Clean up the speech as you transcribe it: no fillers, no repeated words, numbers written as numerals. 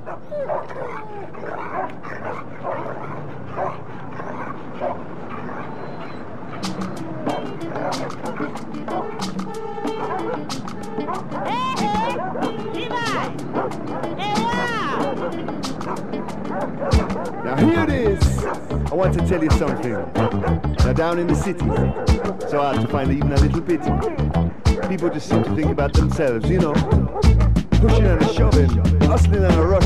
Now hear this. I want to tell you something. Now down in the city, so hard to find even a little pity. People just seem to think about themselves, you know. Pushing and shoving, hustling and rushing.